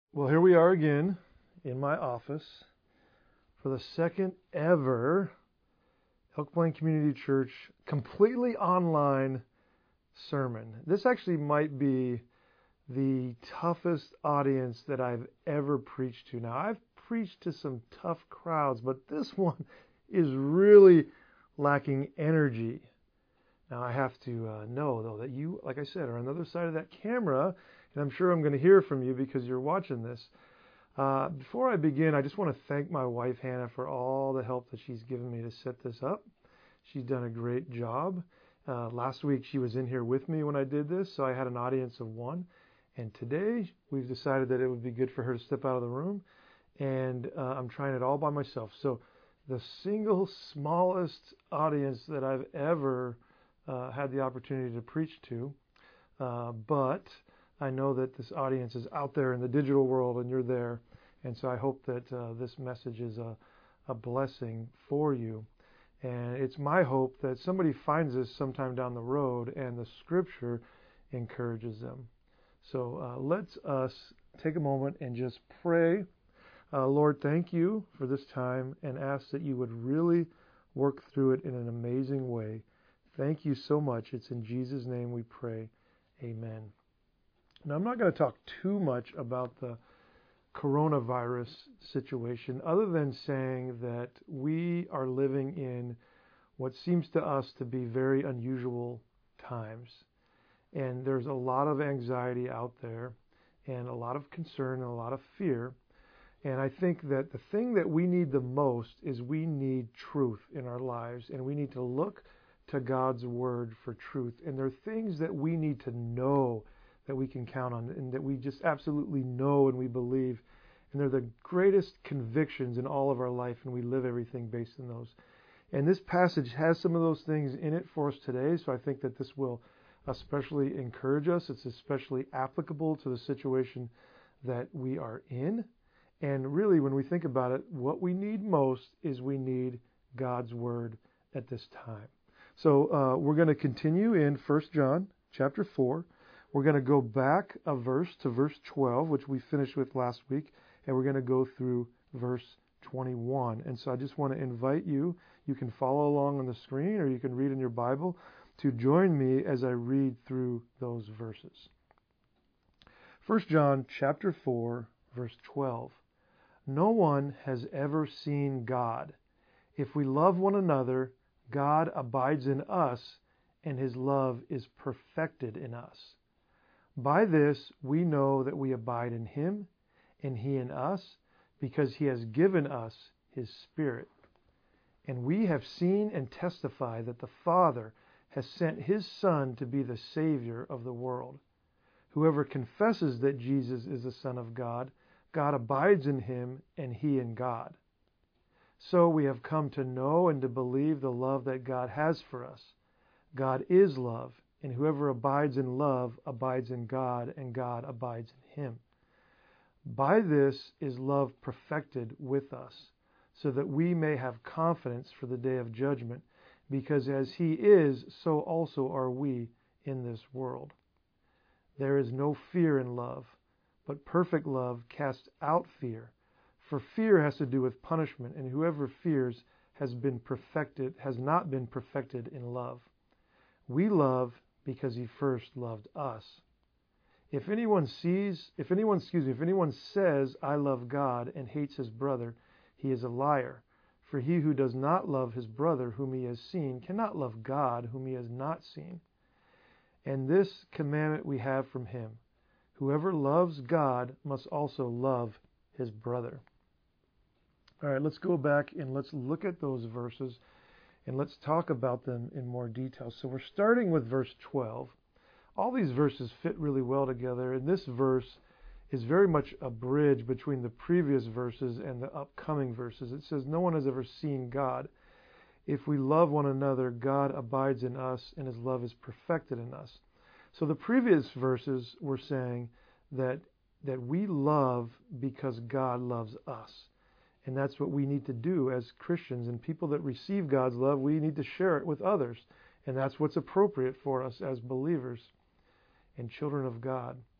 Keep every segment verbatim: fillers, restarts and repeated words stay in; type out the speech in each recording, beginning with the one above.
Well, here we are again in my office for the second ever Elk Plain Community Church completely online sermon. This actually might be the toughest audience that I've ever preached to. Now, I've preached to some tough crowds, but this one is really lacking energy. Now, I have to uh, know, though, that you, like I said, are on the other side of that camera, and I'm sure I'm going to hear from you because you're watching this. Uh, before I begin, I just want to thank my wife, Hannah, for all the help that she's given me to set this up. She's done a great job. Uh, last week, she was in here with me when I did this, so I had an audience of one. And today, we've decided that it would be good for her to step out of the room, and uh, I'm trying it all by myself. So the single smallest audience that I've ever uh, had the opportunity to preach to, uh, but I know that this audience is out there in the digital world, and you're there, and so I hope that uh, this message is a, a blessing for you. And it's my hope that somebody finds this sometime down the road and the Scripture encourages them. So uh, let's us take a moment and just pray. Uh, Lord, thank you for this time and ask that you would really work through it in an amazing way. Thank you so much. It's in Jesus' name we pray. Amen. Now, I'm not going to talk too much about the coronavirus situation other than saying that we are living in what seems to us to be very unusual times. And there's a lot of anxiety out there and a lot of concern and a lot of fear. And I think that the thing that we need the most is we need truth in our lives, and we need to look to God's Word for truth. And there are things that we need to know that we can count on and that we just absolutely know and we believe. And they're the greatest convictions in all of our life, and we live everything based on those. And this passage has some of those things in it for us today, so I think that this will especially encourage us. It's especially applicable to the situation that we are in. And really, when we think about it, what we need most is we need God's Word at this time. So uh, we're going to continue in First John chapter four. We're going to go back a verse to verse twelve, which we finished with last week, and we're going to go through verse twenty-one. And so I just want to invite you, you can follow along on the screen or you can read in your Bible, to join me as I read through those verses. First John chapter four, verse twelve. No one has ever seen God. If we love one another, God abides in us, and his love is perfected in us. By this we know that we abide in him, and he in us, because he has given us his Spirit. And we have seen and testify that the Father has sent his Son to be the Savior of the world. Whoever confesses that Jesus is the Son of God, God abides in him, and he in God. So we have come to know and to believe the love that God has for us. God is love, and whoever abides in love abides in God, and God abides in him. By this is love perfected with us, so that we may have confidence for the day of judgment, because as he is, so also are we in this world. There is no fear in love, but perfect love casts out fear. For fear has to do with punishment, and whoever fears has been perfected, has not been perfected in love. We love because he first loved us. If anyone sees, if anyone, excuse me, if anyone says, I love God and hates his brother, he is a liar. For he who does not love his brother whom he has seen cannot love God whom he has not seen. And this commandment we have from him: whoever loves God must also love his brother. All right, let's go back and let's look at those verses and let's talk about them in more detail. So we're starting with verse twelve. All these verses fit really well together, and this verse is very much a bridge between the previous verses and the upcoming verses. It says, no one has ever seen God. If we love one another, God abides in us, and his love is perfected in us. So the previous verses were saying that, that we love because God loves us. And that's what we need to do as Christians. And people that receive God's love, we need to share it with others. And that's what's appropriate for us as believers and children of God.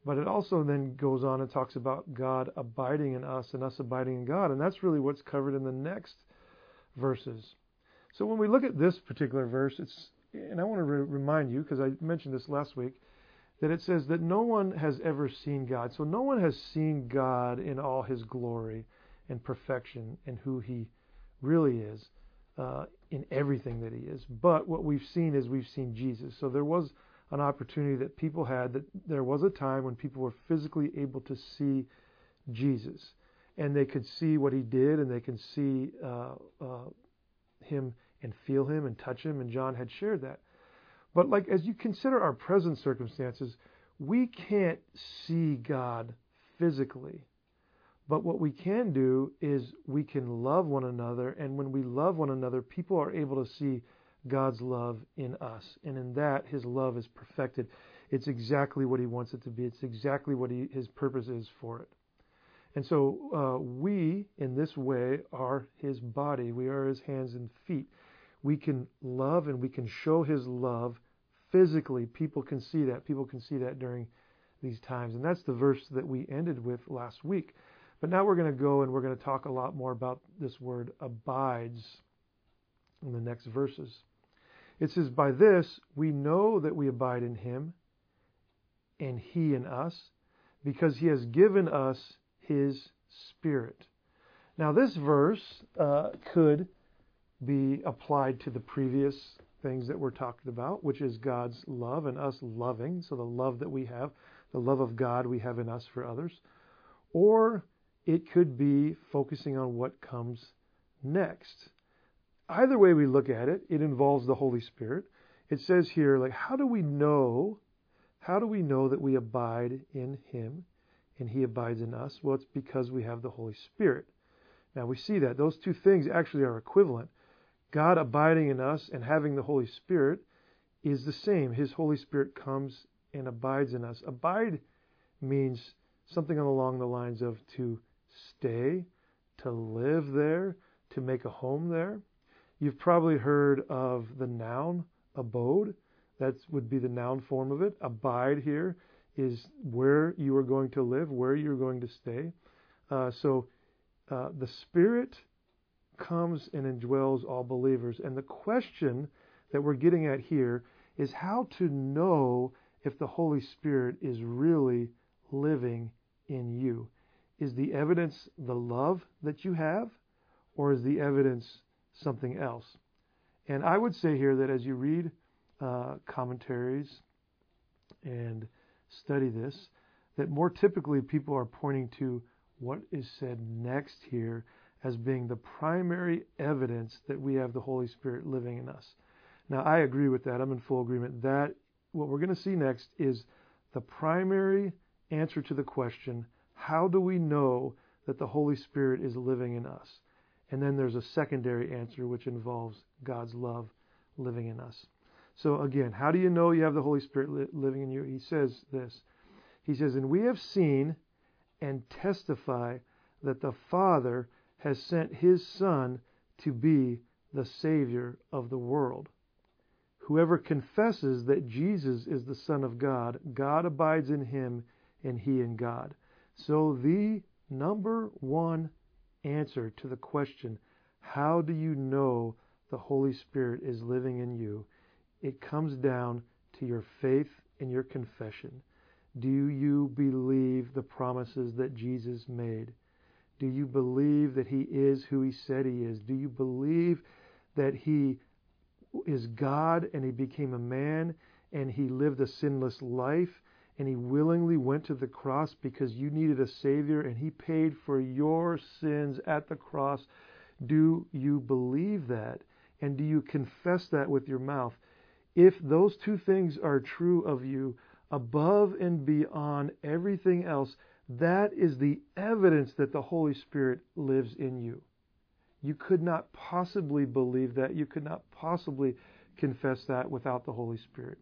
But it also then goes on and talks about God abiding in us and us abiding in God. And that's really what's covered in the next verses. So when we look at this particular verse, it's, and I want to re- remind you, because I mentioned this last week, that it says that no one has ever seen God. So no one has seen God in all his glory and perfection and who he really is, uh, in everything that he is. But what we've seen is we've seen Jesus. So there was an opportunity that people had, that there was a time when people were physically able to see Jesus. And they could see what he did, and they can see uh, uh, him and feel him and touch him. And John had shared that. But like as you consider our present circumstances, we can't see God physically. But what we can do is we can love one another, and when we love one another, people are able to see God's love in us. And in that, his love is perfected. It's exactly what he wants it to be. It's exactly what he, his purpose is for it. And so uh, we, in this way, are his body. We are his hands and feet. We can love and we can show his love physically. People can see that. People can see that during these times. And that's the verse that we ended with last week. But now we're going to go and we're going to talk a lot more about this word abides in the next verses. It says, by this we know that we abide in him and he in us, because he has given us his Spirit. Now this verse uh, could be applied to the previous things that we're talking about, which is God's love and us loving, so the love that we have, the love of God we have in us for others. Or it could be focusing on what comes next. Either way we look at it, it involves the Holy Spirit. It says here, like, how do we know, how do we know that we abide in him and he abides in us? Well, it's because we have the Holy Spirit. Now we see that those two things actually are equivalent. God abiding in us and having the Holy Spirit is the same. His Holy Spirit comes and abides in us. Abide means something along the lines of to stay, to live there, to make a home there. You've probably heard of the noun abode. That would be the noun form of it. Abide here is where you are going to live, where you're going to stay. Uh, so uh, the Spirit comes and indwells all believers. And the question that we're getting at here is how to know if the Holy Spirit is really living in you. Is the evidence the love that you have, or is the evidence something else? And I would say here that as you read uh, commentaries and study this, that more typically people are pointing to what is said next here as being the primary evidence that we have the Holy Spirit living in us. Now, I agree with that. I'm in full agreement. That what we're going to see next is the primary answer to the question, how do we know that the Holy Spirit is living in us? And then there's a secondary answer which involves God's love living in us. So again, how do you know you have the Holy Spirit li- living in you? He says this. He says, and we have seen and testify that the Father has sent his Son to be the Savior of the world. Whoever confesses that Jesus is the Son of God, God abides in him and he in God. So the number one answer to the question, how do you know the Holy Spirit is living in you? It comes down to your faith and your confession. Do you believe the promises that Jesus made? Do you believe that he is who he said he is? Do you believe that he is God and he became a man and he lived a sinless life and he willingly went to the cross because you needed a Savior and he paid for your sins at the cross? Do you believe that? And do you confess that with your mouth? If those two things are true of you, above and beyond everything else, that is the evidence that the Holy Spirit lives in you. You could not possibly believe that. You could not possibly confess that without the Holy Spirit.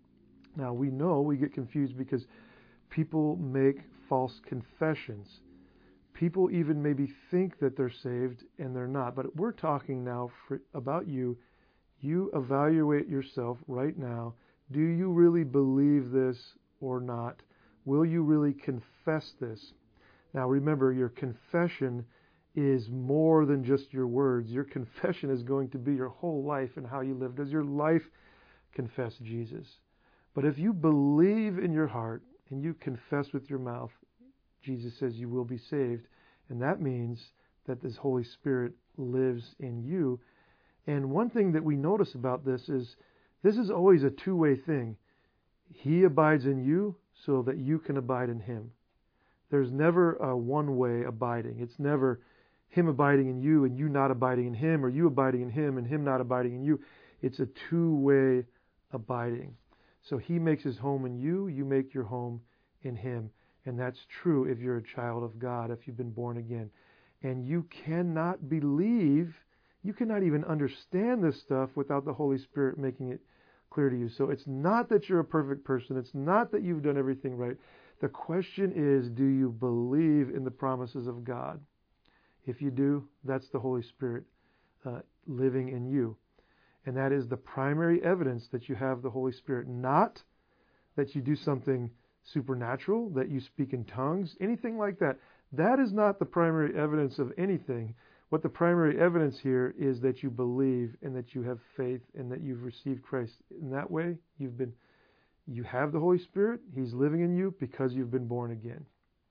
Now, we know we get confused because people make false confessions. People even maybe think that they're saved and they're not. But we're talking now for, about you. You evaluate yourself right now. Do you really believe this or not? Will you really confess this? Now remember, your confession is more than just your words. Your confession is going to be your whole life and how you live. Does your life confess Jesus? But if you believe in your heart and you confess with your mouth, Jesus says you will be saved. And that means that this Holy Spirit lives in you. And one thing that we notice about this is this is always a two-way thing. He abides in you so that you can abide in him. There's never a one-way abiding. It's never him abiding in you and you not abiding in him, or you abiding in him and him not abiding in you. It's a two-way abiding. So he makes his home in you, you make your home in him. And that's true if you're a child of God, if you've been born again. And you cannot believe, you cannot even understand this stuff without the Holy Spirit making it clear to you. So it's not that you're a perfect person. It's not that you've done everything right. The question is, do you believe in the promises of God? If you do, that's the Holy Spirit uh, living in you. And that is the primary evidence that you have the Holy Spirit. Not that you do something supernatural, that you speak in tongues, anything like that. That is not the primary evidence of anything. What the primary evidence here is that you believe and that you have faith and that you've received Christ. In that way, you've been, you have the Holy Spirit. He's living in you because you've been born again.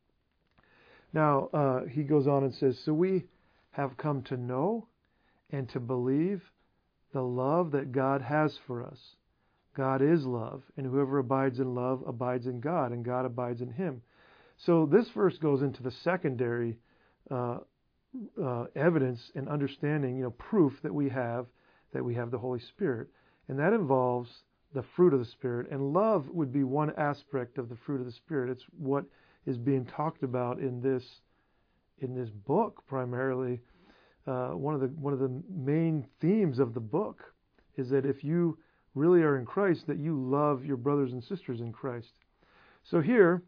Now, uh, he goes on and says, so we have come to know and to believe the love that God has for us. God is love, and whoever abides in love abides in God, and God abides in him. So this verse goes into the secondary uh, uh, evidence and understanding, you know, proof that we have that we have the Holy Spirit, and that involves the fruit of the Spirit. And love would be one aspect of the fruit of the Spirit. It's what is being talked about in this in this book primarily. Uh, one of the one of the main themes of the book is that if you really are in Christ, that you love your brothers and sisters in Christ. So here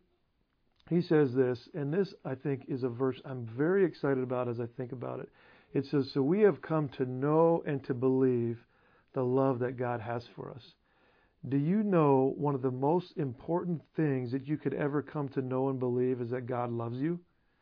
he says this, and this I think is a verse I'm very excited about as I think about it. It says, so we have come to know and to believe the love that God has for us. Do you know one of the most important things that you could ever come to know and believe is that God loves you?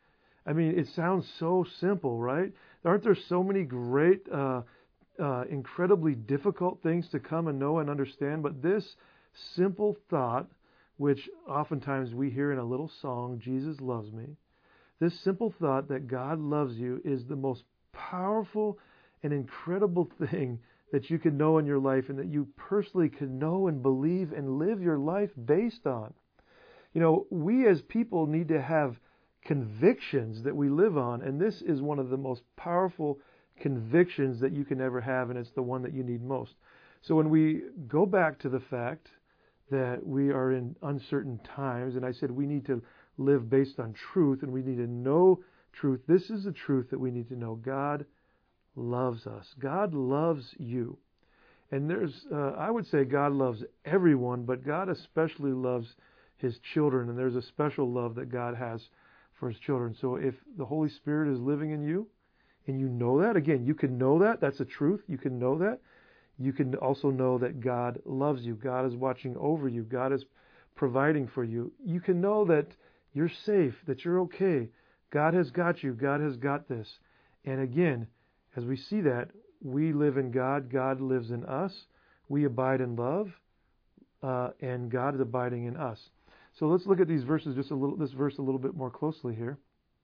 I mean, it sounds so simple, right? Aren't there so many great, uh, uh, incredibly difficult things to come and know and understand? But this simple thought, which oftentimes we hear in a little song, Jesus loves me, this simple thought that God loves you is the most powerful and incredible thing that you can know in your life, and that you personally can know and believe and live your life based on. You know, we as people need to have convictions that we live on, and this is one of the most powerful convictions that you can ever have, and it's the one that you need most. So when we go back to the fact that we are in uncertain times, and I said we need to live based on truth, and we need to know truth. This is the truth that we need to know. God loves us. God loves you. And there's, uh, I would say God loves everyone, but God especially loves his children, and there's a special love that God has for his children. So if the Holy Spirit is living in you, and you know that, again, you can know that, that's the truth, you can know that. You can also know that God loves you. God is watching over you. God is providing for you. You can know that you're safe, that you're okay. God has got you. God has got this. And again, as we see that, we live in God. God lives in us. We abide in love, uh, and God is abiding in us. So let's look at these verses just a little. This verse a little bit more closely here.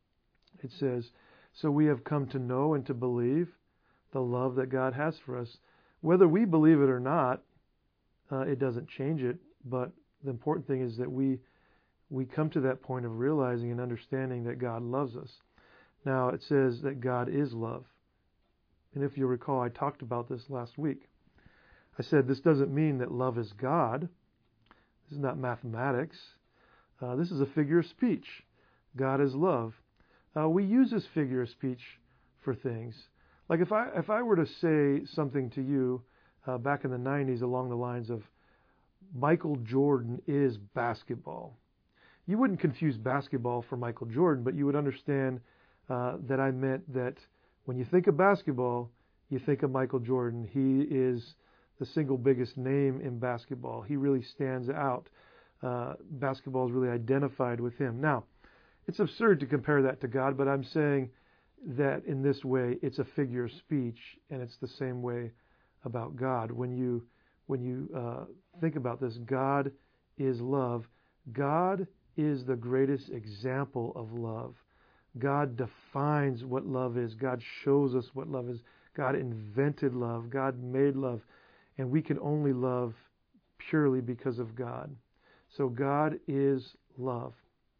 It says, "So we have come to know and to believe the love that God has for us." Whether we believe it or not, uh, it doesn't change it. But the important thing is that we we come to that point of realizing and understanding that God loves us. Now it says that God is love. And if you recall, I talked about this last week. I said this doesn't mean that love is God. This is not mathematics. Uh, this is a figure of speech. God is love. Uh, we use this figure of speech for things. Like if I if I were to say something to you uh, back in the nineties along the lines of Michael Jordan is basketball, you wouldn't confuse basketball for Michael Jordan, but you would understand uh, that I meant that when you think of basketball, you think of Michael Jordan. He is the single biggest name in basketball. He really stands out. uh, basketball is really identified with him. Now, it's absurd to compare that to God, but I'm saying that in this way, it's a figure of speech, and it's the same way about God. When you when you uh, think about this, God is love. God is the greatest example of love. God defines what love is. God shows us what love is. God invented love. God made love. And we can only love purely because of God. So God is love.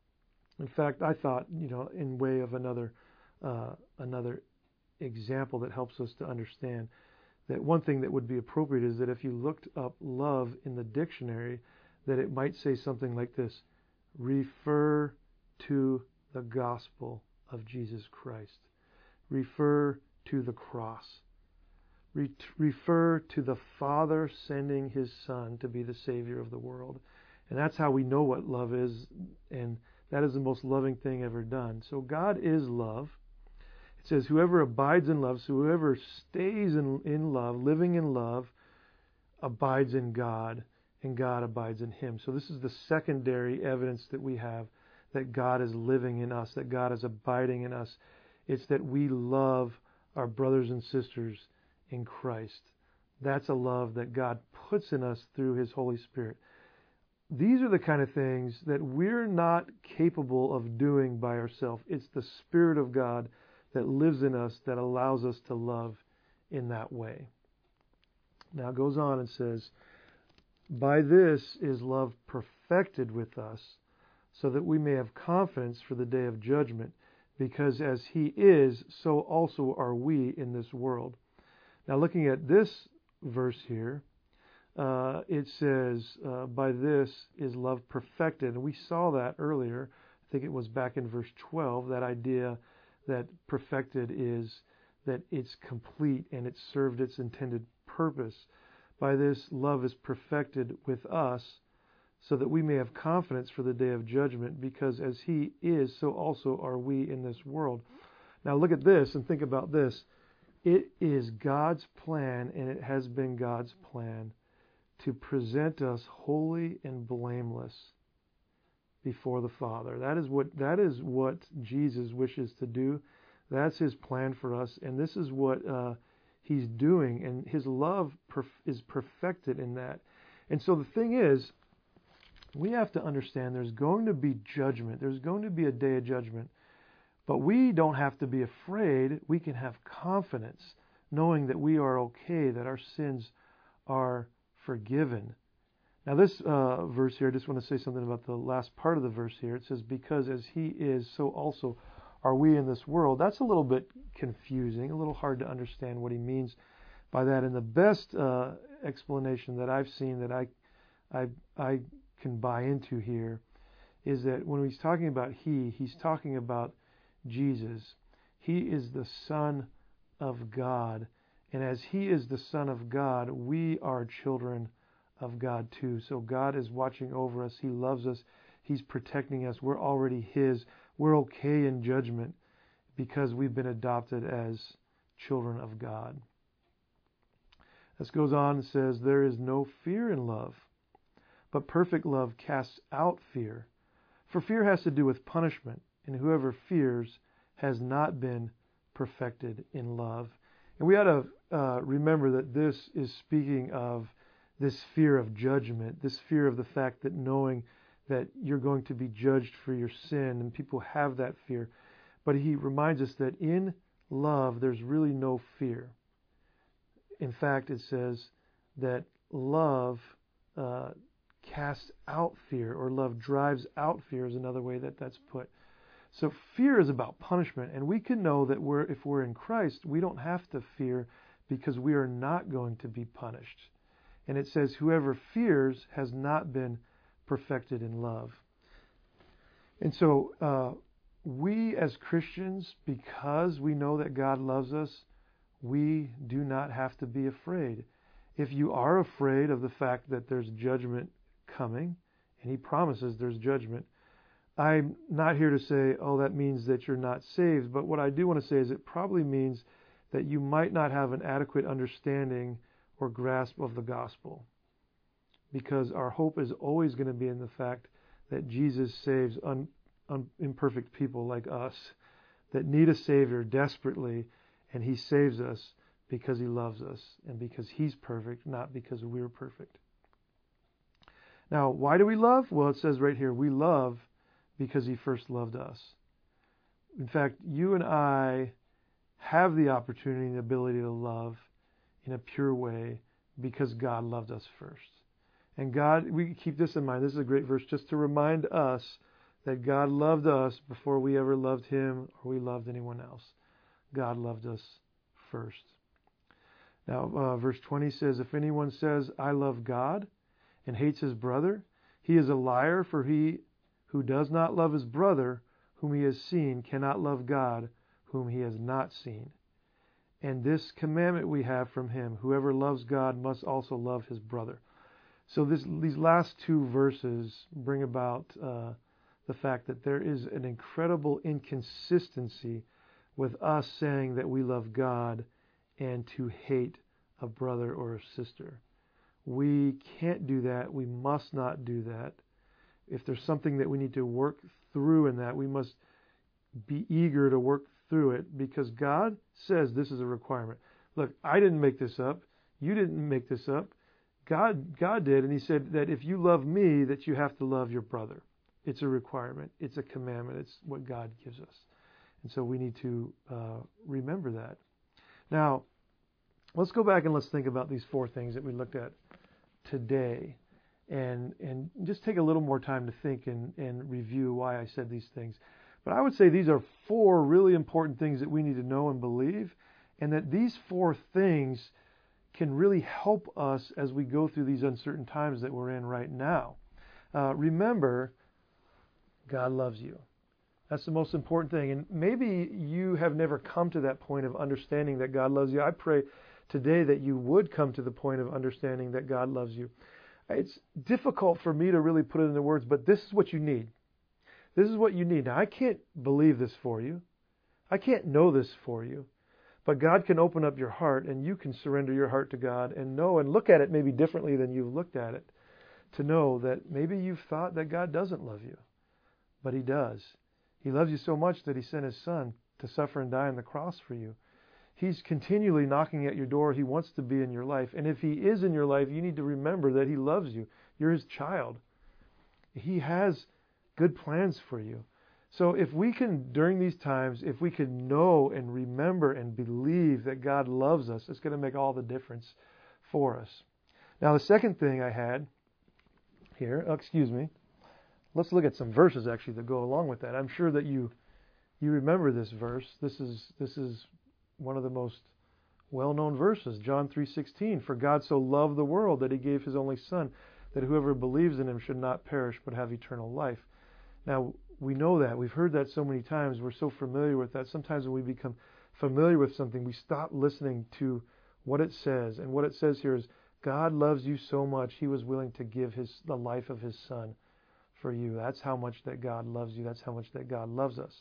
In fact, I thought, you know, in way of another uh, another example that helps us to understand, that one thing that would be appropriate is that if you looked up love in the dictionary, that it might say something like this: refer to the gospel of Jesus Christ. Refer to the cross. Re- refer to the Father sending His Son to be the Savior of the world. And that's how we know what love is, and that is the most loving thing ever done. So God is love. It says, whoever abides in love, so whoever stays in, in love, living in love, abides in God, and God abides in him. So this is the secondary evidence that we have that God is living in us, that God is abiding in us. It's that we love our brothers and sisters in Christ. That's a love that God puts in us through His Holy Spirit. These are the kind of things that we're not capable of doing by ourselves. It's the Spirit of God that lives in us that allows us to love in that way. Now it goes on and says, by this is love perfected with us, so that we may have confidence for the day of judgment, because as He is, so also are we in this world. Now looking at this verse here, uh, it says, uh, by this is love perfected. And we saw that earlier. I think it was back in verse twelve, that idea that perfected is that it's complete and it served its intended purpose. By this, love is perfected with us, so that we may have confidence for the day of judgment, because as He is, so also are we in this world. Now look at this and think about this. It is God's plan, and it has been God's plan, to present us holy and blameless before the Father. That is what that is what Jesus wishes to do. That's His plan for us, and this is what uh, He's doing, and His love perf- is perfected in that. And so the thing is, we have to understand there's going to be judgment. There's going to be a day of judgment. But we don't have to be afraid. We can have confidence, knowing that we are okay, that our sins are forgiven. Now this uh, verse here, I just want to say something about the last part of the verse here. It says, because as He is, so also are we in this world. That's a little bit confusing, a little hard to understand what he means by that. And the best uh, explanation that I've seen that I, I, I can buy into here is that when he's talking about He, he's talking about Jesus. He is the Son of God. And as He is the Son of God, we are children of God too. So God is watching over us. He loves us. He's protecting us. We're already His. We're okay in judgment because we've been adopted as children of God. This goes on and says, there is no fear in love, but perfect love casts out fear. For fear has to do with punishment, and whoever fears has not been perfected in love. And we ought to uh, remember that this is speaking of this fear of judgment, this fear of the fact that knowing that you're going to be judged for your sin, and people have that fear. But he reminds us that in love, there's really no fear. In fact, it says that love uh, casts out fear, or love drives out fear is another way that that's put. So fear is about punishment, and we can know that we're, if we're in Christ, we don't have to fear because we are not going to be punished. And it says, whoever fears has not been perfected in love. And so uh, we as Christians, because we know that God loves us, we do not have to be afraid. If you are afraid of the fact that there's judgment coming, and He promises there's judgment, I'm not here to say, oh, that means that you're not saved. But what I do want to say is it probably means that you might not have an adequate understanding or grasp of the gospel. because our hope is always going to be in the fact that Jesus saves un, un, imperfect people like us that need a Savior desperately, and He saves us because He loves us and because He's perfect, not because we're perfect. Now, why do we love? Well, it says right here, we love because He first loved us. In fact, you and I have the opportunity and the ability to love in a pure way because God loved us first. And God, we keep this in mind. This is a great verse just to remind us that God loved us before we ever loved Him or we loved anyone else. God loved us first. Now, uh, verse twenty says, if anyone says, I love God, and hates his brother, he is a liar, for he who does not love his brother, whom he has seen, cannot love God, whom he has not seen. And this commandment we have from Him, whoever loves God must also love his brother. So this, these last two verses bring about uh, the fact that there is an incredible inconsistency with us saying that we love God and to hate a brother or a sister. We can't do that. We must not do that. If there's something that we need to work through in that, we must be eager to work through it because God says this is a requirement. Look, I didn't make this up. You didn't make this up. God, God did, and He said that if you love me, that you have to love your brother. It's a requirement. It's a commandment. It's what God gives us. And so we need to uh, remember that. Now, let's go back and let's think about these four things that we looked at today and and just take a little more time to think and, and review why I said these things. But I would say these are four really important things that we need to know and believe, and that these four things can really help us as we go through these uncertain times that we're in right now. Uh, remember, God loves you. That's the most important thing. And maybe you have never come to that point of understanding that God loves you. I pray today that you would come to the point of understanding that God loves you. It's difficult for me to really put it into words, but this is what you need. This is what you need. Now, I can't believe this for you. I can't know this for you. But God can open up your heart, and you can surrender your heart to God and know and look at it maybe differently than you've looked at it, to know that maybe you've thought that God doesn't love you, but He does. He loves you so much that He sent His Son to suffer and die on the cross for you. He's continually knocking at your door. He wants to be in your life. And if He is in your life, you need to remember that He loves you. You're His child. He has good plans for you. So if we can, during these times, if we can know and remember and believe that God loves us, it's going to make all the difference for us. Now, the second thing I had here, oh, excuse me, let's look at some verses actually that go along with that. I'm sure that you you remember this verse. This is this is one of the most well-known verses, John three sixteen. For God so loved the world that He gave His only Son, that whoever believes in Him should not perish but have eternal life. Now, we know that. We've heard that so many times. We're so familiar with that. Sometimes when we become familiar with something, we stop listening to what it says. And what it says here is, God loves you so much, He was willing to give his the life of His Son for you. That's how much that God loves you. That's how much that God loves us.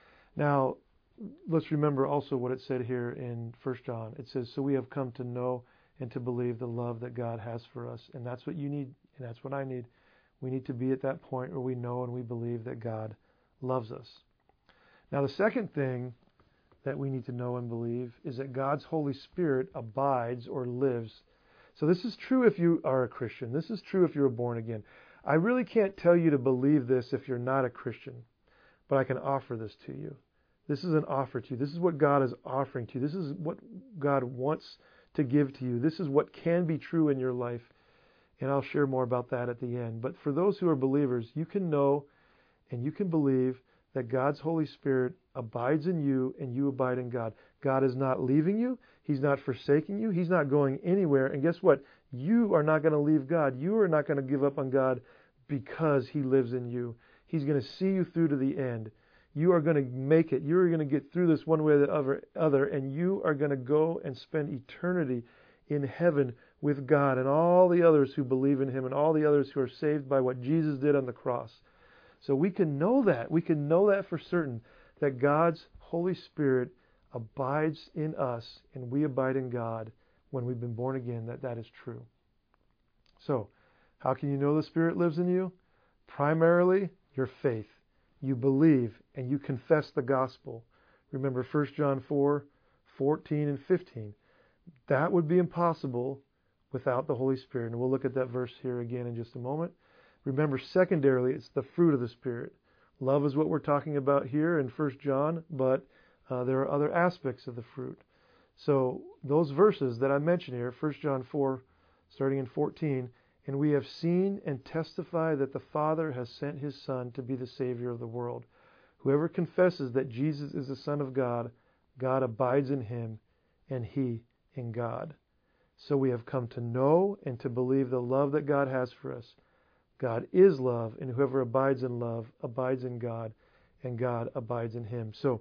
Now, let's remember also what it said here in First John. It says, so we have come to know and to believe the love that God has for us. And that's what you need, and that's what I need. We need to be at that point where we know and we believe that God loves us. Now, the second thing that we need to know and believe is that God's Holy Spirit abides or lives. So this is true if you are a Christian. This is true if you're born again. I really can't tell you to believe this if you're not a Christian, but I can offer this to you. This is an offer to you. This is what God is offering to you. This is what God wants to give to you. This is what can be true in your life. And I'll share more about that at the end. But for those who are believers, you can know and you can believe that God's Holy Spirit abides in you and you abide in God. God is not leaving you. He's not forsaking you. He's not going anywhere. And guess what? You are not going to leave God. You are not going to give up on God because He lives in you. He's going to see you through to the end. You are going to make it. You are going to get through this one way or the other, and you are going to go and spend eternity in heaven with God and all the others who believe in Him and all the others who are saved by what Jesus did on the cross. So we can know that. We can know that for certain, that God's Holy Spirit abides in us and we abide in God when we've been born again, that that is true. So How can you know the Spirit lives in you? Primarily, your faith. You believe and you confess the gospel. Remember First John four, fourteen and fifteen. That would be impossible without the Holy Spirit. And we'll look at that verse here again in just a moment. Remember, secondarily, it's the fruit of the Spirit. Love is what we're talking about here in First John, but uh, there are other aspects of the fruit. So those verses that I mentioned here, First John four, starting in fourteen, and we have seen and testify that the Father has sent his Son to be the Savior of the world. Whoever confesses that Jesus is the Son of God, God abides in him, and he in God. So we have come to know and to believe the love that God has for us. God is love, and whoever abides in love abides in God, and God abides in him. So,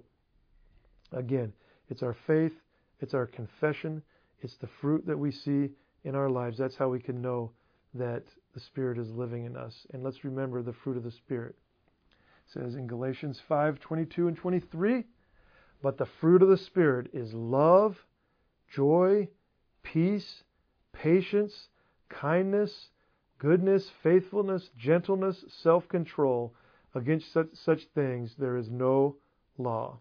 again, it's our faith, it's our confession, it's the fruit that we see in our lives. That's how we can know that the Spirit is living in us. And let's remember the fruit of the Spirit. It says in Galatians five, twenty-two and twenty-three, but the fruit of the Spirit is love, joy, peace, patience, kindness, goodness, faithfulness, gentleness, self-control. Against such, such things there is no law.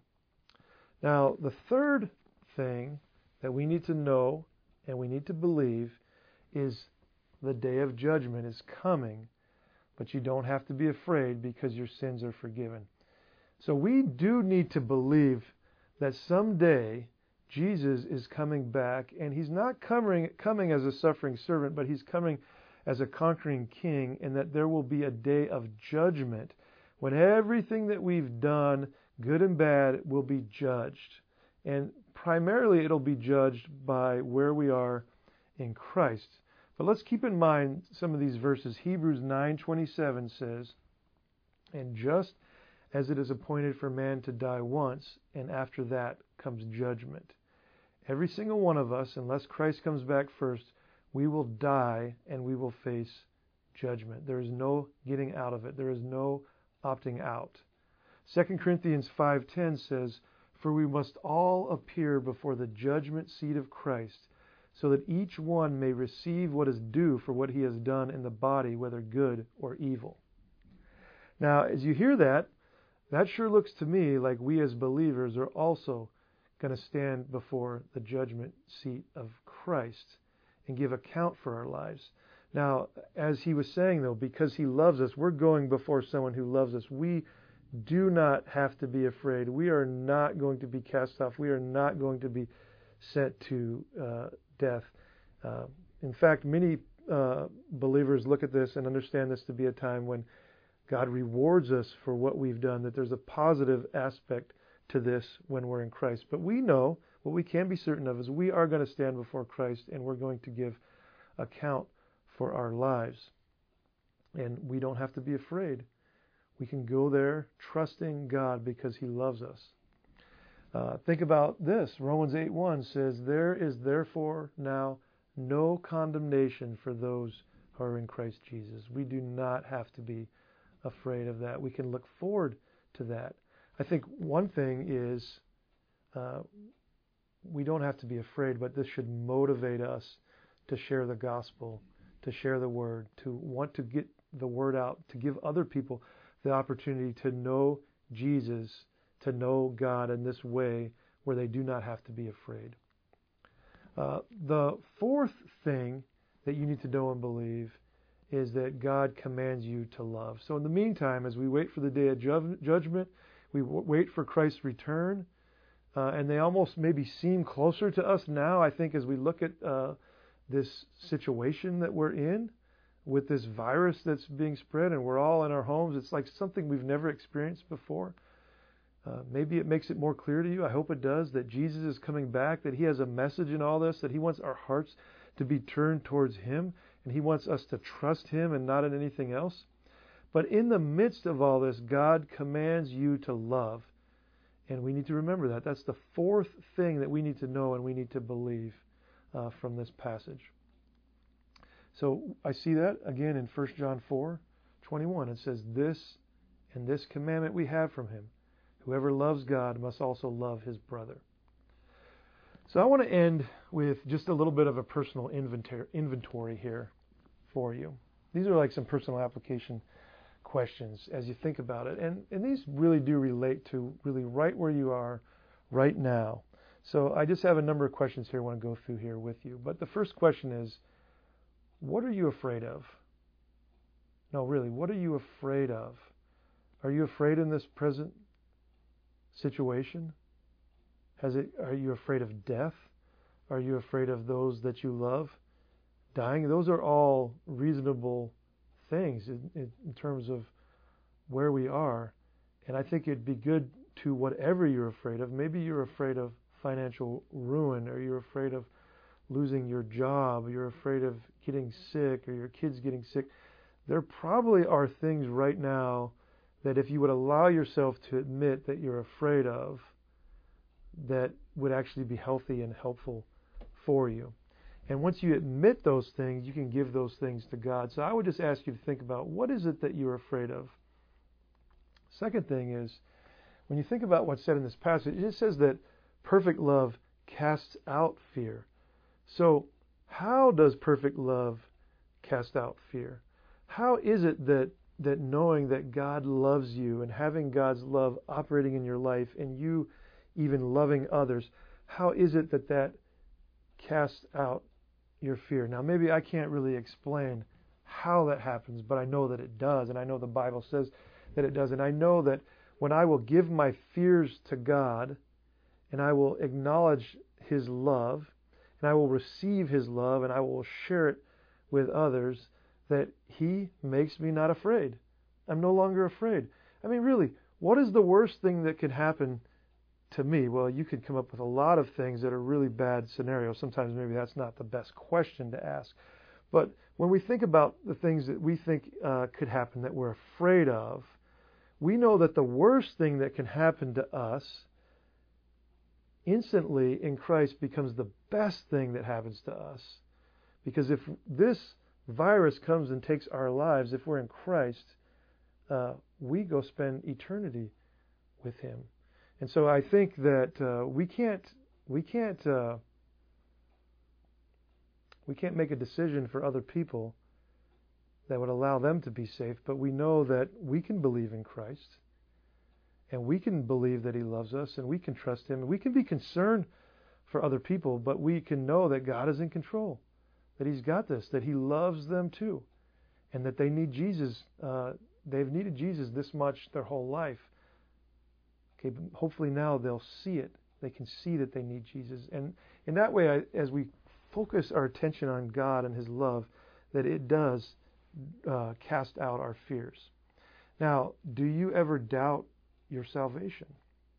Now, the third thing that we need to know and we need to believe is the day of judgment is coming, but you don't have to be afraid because your sins are forgiven. So we do need to believe that someday Jesus is coming back, and he's not coming, coming as a suffering servant, but he's coming as a conquering king, and that there will be a day of judgment when everything that we've done, good and bad, will be judged. And primarily it'll be judged by where we are in Christ. But let's keep in mind some of these verses. Hebrews nine twenty-seven says, and just as it is appointed for man to die once, and after that comes judgment. Every single one of us, unless Christ comes back first, we will die and we will face judgment. There is no getting out of it. There is no opting out. Second Corinthians five ten says, for we must all appear before the judgment seat of Christ, so that each one may receive what is due for what he has done in the body, whether good or evil. Now, as you hear that, that sure looks to me like we as believers are also going to stand before the judgment seat of Christ and give account for our lives. Now, as he was saying, though, because he loves us, we're going before someone who loves us. We do not have to be afraid. We are not going to be cast off. We are not going to be sent to uh, death. Uh, in fact, many uh, believers look at this and understand this to be a time when God rewards us for what we've done, that there's a positive aspect to this when we're in Christ. But we know, what we can be certain of is we are going to stand before Christ and we're going to give account for our lives. And we don't have to be afraid. We can go there trusting God because he loves us. Uh, think about this. Romans eight one says, there is therefore now no condemnation for those who are in Christ Jesus. We do not have to be afraid of that. We can look forward to that. I think one thing is uh, we don't have to be afraid, but this should motivate us to share the gospel, to share the word, to want to get the word out, to give other people the opportunity to know Jesus, to know God in this way where they do not have to be afraid. Uh, the fourth thing that you need to know and believe is that God commands you to love. So in the meantime, as we wait for the day of ju- judgment, we w- wait for Christ's return, uh, and they almost maybe seem closer to us now, I think, as we look at uh, this situation that we're in with this virus that's being spread and we're all in our homes. It's like something we've never experienced before. Uh, maybe it makes it more clear to you. I hope it does, that Jesus is coming back, that he has a message in all this, that he wants our hearts to be turned towards him, and he wants us to trust him and not in anything else. But in the midst of all this, God commands you to love. And we need to remember that. That's the fourth thing that we need to know and we need to believe uh, from this passage. So I see that again in First John four twenty-one. It says, this and this commandment we have from him. Whoever loves God must also love his brother. So I want to end with just a little bit of a personal inventory, inventory here for you. these are like some personal application questions as you think about it. And, and these really do relate to really right where you are right now. So I just have a number of questions here I want to go through here with you. But the first question is, what are you afraid of? No, really, what are you afraid of? Are you afraid in this present situation? Has it, are you afraid of death? Are you afraid of those that you love dying? Those are all reasonable things in, in, in terms of where we are. And I think it'd be good to, whatever you're afraid of, maybe you're afraid of financial ruin, or you're afraid of losing your job, you're afraid of getting sick, or your kids getting sick. There probably are things right now that if you would allow yourself to admit that you're afraid of, that would actually be healthy and helpful for you. And once you admit those things, you can give those things to God. So I would just ask you to think about, what is it that you're afraid of? Second thing is, when you think about what's said in this passage, it says that perfect love casts out fear. So how does perfect love cast out fear? How is it that, that knowing that God loves you and having God's love operating in your life and you even loving others, how is it that that casts out your fear? Now, maybe I can't really explain how that happens, but I know that it does, and I know the Bible says that it does. And I know that when I will give my fears to God, and I will acknowledge His love, and I will receive His love, and I will share it with others, that He makes me not afraid. I'm no longer afraid. I mean, really, what is the worst thing that could happen to me? Well, you could come up with a lot of things that are really bad scenarios. Sometimes maybe that's not the best question to ask. But when we think about the things that we think uh, could happen that we're afraid of, we know that the worst thing that can happen to us instantly in Christ becomes the best thing that happens to us. Because if this virus comes and takes our lives, if we're in Christ, uh, we go spend eternity with Him. And so I think that uh, we can't we can't uh, we can't make a decision for other people that would allow them to be safe, but we know that we can believe in Christ, and we can believe that He loves us, and we can trust Him, and we can be concerned for other people, but we can know that God is in control, that He's got this, that He loves them too, and that they need Jesus. Uh, they've needed Jesus this much their whole life. Okay, but hopefully now they'll see it. They can see that they need Jesus. And in that way, I, as we focus our attention on God and His love, that it does uh, cast out our fears. Now, do you ever doubt your salvation?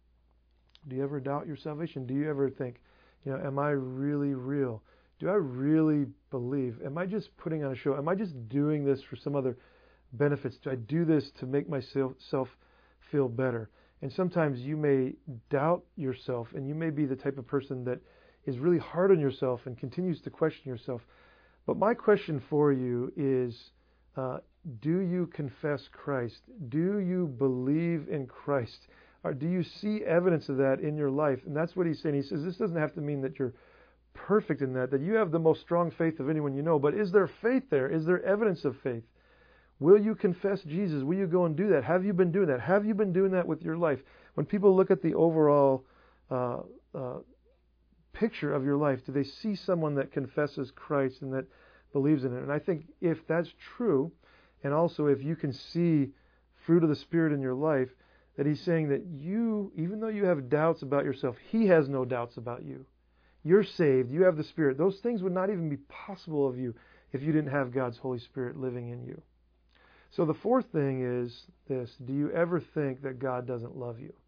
Do you ever doubt your salvation? Do you ever think, you know, am I really real? Do I really believe? Am I just putting on a show? Am I just doing this for some other benefits? Do I do this to make myself feel better? And sometimes you may doubt yourself, and you may be the type of person that is really hard on yourself and continues to question yourself. But my question for you is, uh, do you confess Christ? Do you believe in Christ? Or do you see evidence of that in your life? And that's what he's saying. He says this doesn't have to mean that you're perfect in that, that you have the most strong faith of anyone you know, but is there faith there? Is there evidence of faith? Will you confess Jesus? Will you go and do that? Have you been doing that? Have you been doing that with your life? When people look at the overall uh, uh, picture of your life, do they see someone that confesses Christ and that believes in it? And I think if that's true, and also if you can see fruit of the Spirit in your life, that He's saying that you, even though you have doubts about yourself, He has no doubts about you. You're saved. You have the Spirit. Those things would not even be possible of you if you didn't have God's Holy Spirit living in you. So the fourth thing is this: do you ever think that God doesn't love you?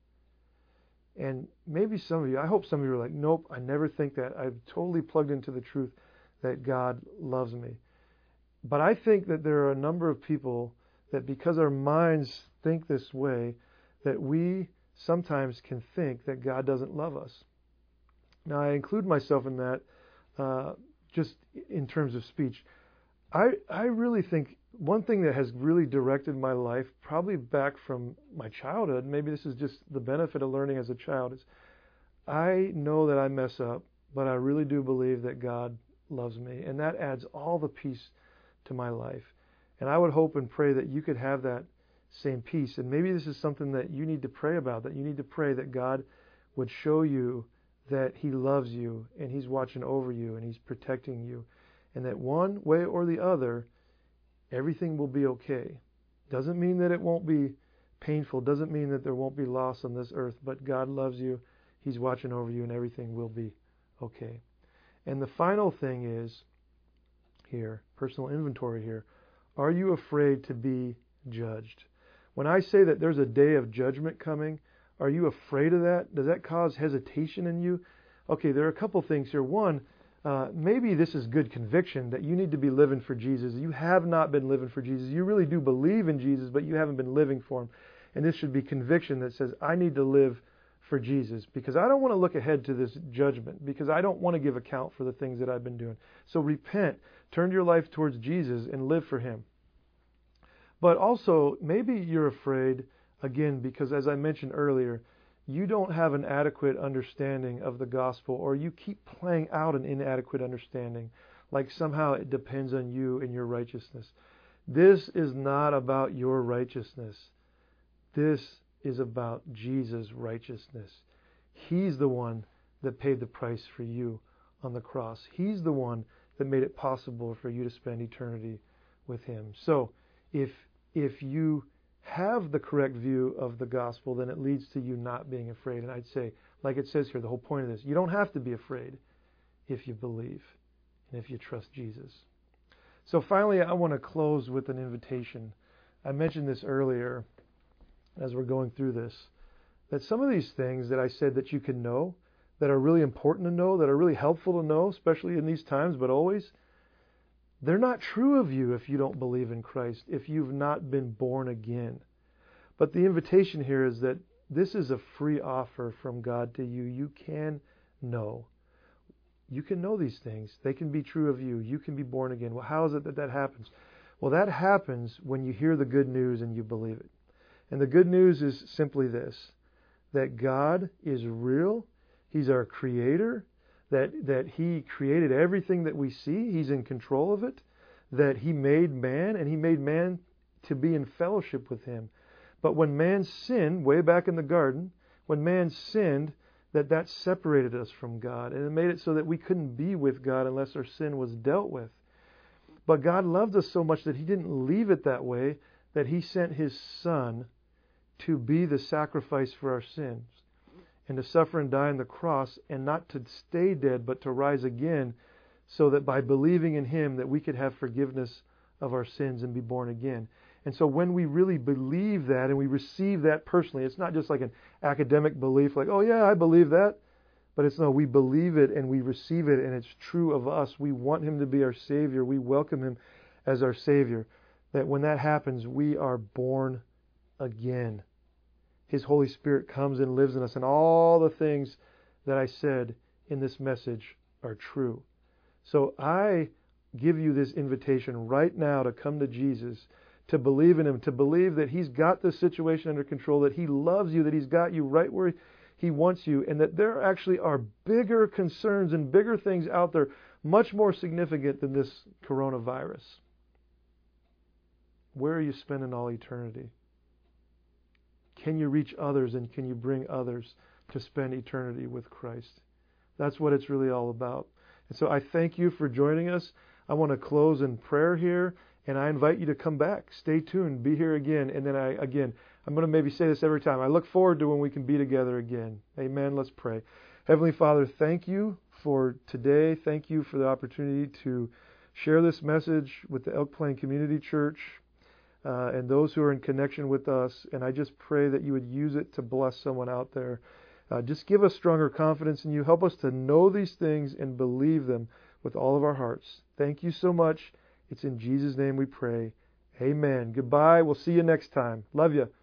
And maybe some of you, I hope some of you are like, nope, I never think that. I've totally plugged into the truth that God loves me. But I think that there are a number of people that, because our minds think this way, that we sometimes can think that God doesn't love us. Now, I include myself in that uh, just in terms of speech. I I really think one thing that has really directed my life, probably back from my childhood, maybe this is just the benefit of learning as a child, is I know that I mess up, but I really do believe that God loves me. And that adds all the peace to my life. And I would hope and pray that you could have that same peace. And maybe this is something that you need to pray about, that you need to pray that God would show you that He loves you and He's watching over you and He's protecting you. And that one way or the other, everything will be okay. Doesn't mean that it won't be painful. Doesn't mean that there won't be loss on this earth. But God loves you. He's watching over you and everything will be okay. And the final thing is here, personal inventory here. Are you afraid to be judged? When I say that there's a day of judgment coming, are you afraid of that? Does that cause hesitation in you? Okay, there are a couple things here. One, uh, maybe this is good conviction that you need to be living for Jesus. You have not been living for Jesus. You really do believe in Jesus, but you haven't been living for Him. And this should be conviction that says, I need to live for Jesus because I don't want to look ahead to this judgment because I don't want to give account for the things that I've been doing. So repent, turn your life towards Jesus and live for Him. But also, maybe you're afraid, again, because as I mentioned earlier, you don't have an adequate understanding of the gospel, or you keep playing out an inadequate understanding, like somehow it depends on you and your righteousness. This is not about your righteousness. This is about Jesus' righteousness. He's the one that paid the price for you on the cross. He's the one that made it possible for you to spend eternity with Him. So, if if you have the correct view of the gospel, then it leads to you not being afraid. And I'd say, like it says here, the whole point of this, you don't have to be afraid if you believe and if you trust Jesus. So finally, I want to close with an invitation. I mentioned this earlier as we're going through this, that some of these things that I said that you can know, that are really important to know, that are really helpful to know, especially in these times, but always, they're not true of you if you don't believe in Christ, if you've not been born again. But the invitation here is that this is a free offer from God to you. You can know. You can know these things. They can be true of you. You can be born again. Well, how is it that that happens? Well, that happens when you hear the good news and you believe it. And the good news is simply this, that God is real. He's our Creator. That, that He created everything that we see. He's in control of it. That He made man, and He made man to be in fellowship with Him. But when man sinned, way back in the garden, when man sinned, that that separated us from God. And it made it so that we couldn't be with God unless our sin was dealt with. But God loved us so much that He didn't leave it that way, that He sent His Son to be the sacrifice for our sins, and to suffer and die on the cross, and not to stay dead, but to rise again, so that by believing in Him that we could have forgiveness of our sins and be born again. And so when we really believe that and we receive that personally, it's not just like an academic belief, like, oh yeah, I believe that. But it's no, we believe it and we receive it, and it's true of us. We want Him to be our Savior. We welcome Him as our Savior. That when that happens, we are born again. His Holy Spirit comes and lives in us, and all the things that I said in this message are true. So I give you this invitation right now to come to Jesus, to believe in Him, to believe that He's got this situation under control, that He loves you, that He's got you right where He wants you, and that there actually are bigger concerns and bigger things out there, much more significant than this coronavirus. Where are you spending all eternity? Can you reach others, and can you bring others to spend eternity with Christ? That's what it's really all about. And so I thank you for joining us. I want to close in prayer here, and I invite you to come back. Stay tuned. Be here again. And then I, again, I'm going to maybe say this every time. I look forward to when we can be together again. Amen. Let's pray. Heavenly Father, thank you for today. Thank you for the opportunity to share this message with the Elk Plain Community Church. Uh, and those who are in connection with us. And I just pray that you would use it to bless someone out there. Uh, just give us stronger confidence in you. Help us to know these things and believe them with all of our hearts. Thank you so much. It's in Jesus' name we pray. Amen. Goodbye. We'll see you next time. Love you.